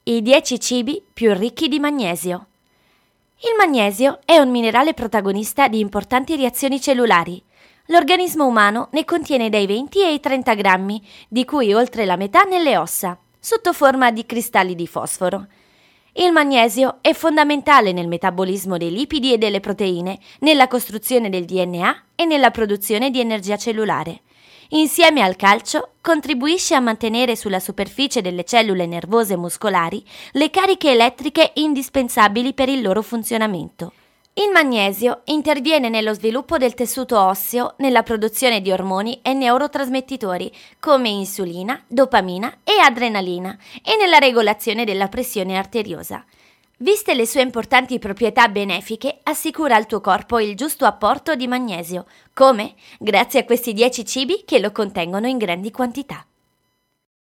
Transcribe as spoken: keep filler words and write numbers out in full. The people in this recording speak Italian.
I dieci cibi più ricchi di magnesio. Il magnesio è un minerale protagonista di importanti reazioni cellulari. L'organismo umano ne contiene dai venti ai trenta grammi, di cui oltre la metà nelle ossa, sotto forma di cristalli di fosforo. Il magnesio è fondamentale nel metabolismo dei lipidi e delle proteine, nella costruzione del D N A e nella produzione di energia cellulare. Insieme al calcio, contribuisce a mantenere sulla superficie delle cellule nervose muscolari le cariche elettriche indispensabili per il loro funzionamento. Il magnesio interviene nello sviluppo del tessuto osseo, nella produzione di ormoni e neurotrasmettitori come insulina, dopamina e adrenalina e nella regolazione della pressione arteriosa. Viste le sue importanti proprietà benefiche, assicura al tuo corpo il giusto apporto di magnesio. Come? Grazie a questi dieci cibi che lo contengono in grandi quantità.